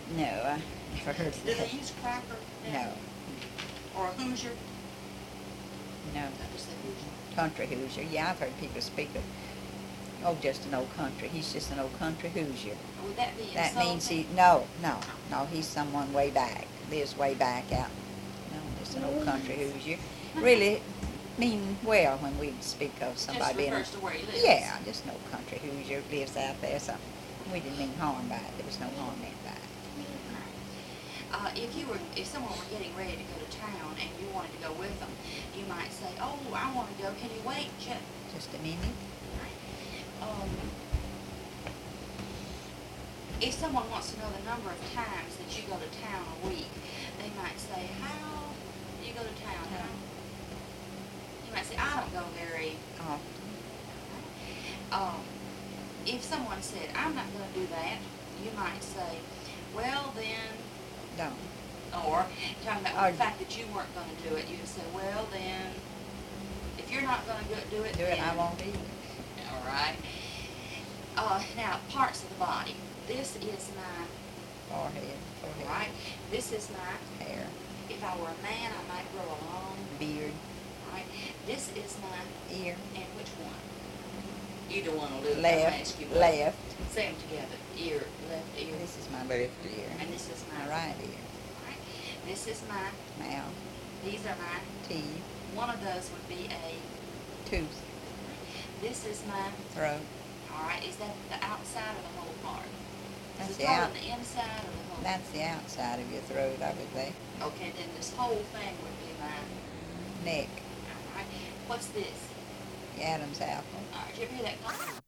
No, I never heard of Do that. they use cracker? No, Or a Hoosier? no. That was the Hoosier. Country Hoosier. Yeah, I've heard people speak of, oh, just an old country. He's just an old country Hoosier. Would that be That insulting? means no, he's someone way back, lives way back out. No, just an old country Hoosier. Really mean well when we speak of somebody Just being refers to where he lives. yeah, just an old country Hoosier lives out there. So we didn't mean harm by it. There was no harm meant by it. If someone were getting ready to go to town and you wanted to go with them, you might say, "Oh, I want to go. Can you wait Just a minute. Um, if someone wants to know the number of times that you go to town a week, they might say, "How do you go to town?" Yeah. You might say, "I don't go very." If someone said, "I'm not going to do that," you might say, "Well, then," Don't. or talking about the fact that you weren't going to do it, you would say, "Well, then, if you're not going to do it, Do it. then." I won't either. All right. Now, parts of the body. This is my Forehead. right. This is my Hair. If I were a man, I might grow a long Beard. right. This is my Ear. and which one? Either one will do. Left. Left. Say them together. Ear, left ear. This is my left ear. And this is My my right ear. right. This is my. Mouth. These are my. Teeth. One of those would be a. Tooth. This is my. Throat. All right. Is that the outside or the whole part? That's Is the it part out. on the inside or the whole? That's the outside of your throat, I would think. Okay. Then this whole thing would be my. Neck. All right. What's this? The Adam's apple. All right. Did you ever hear that?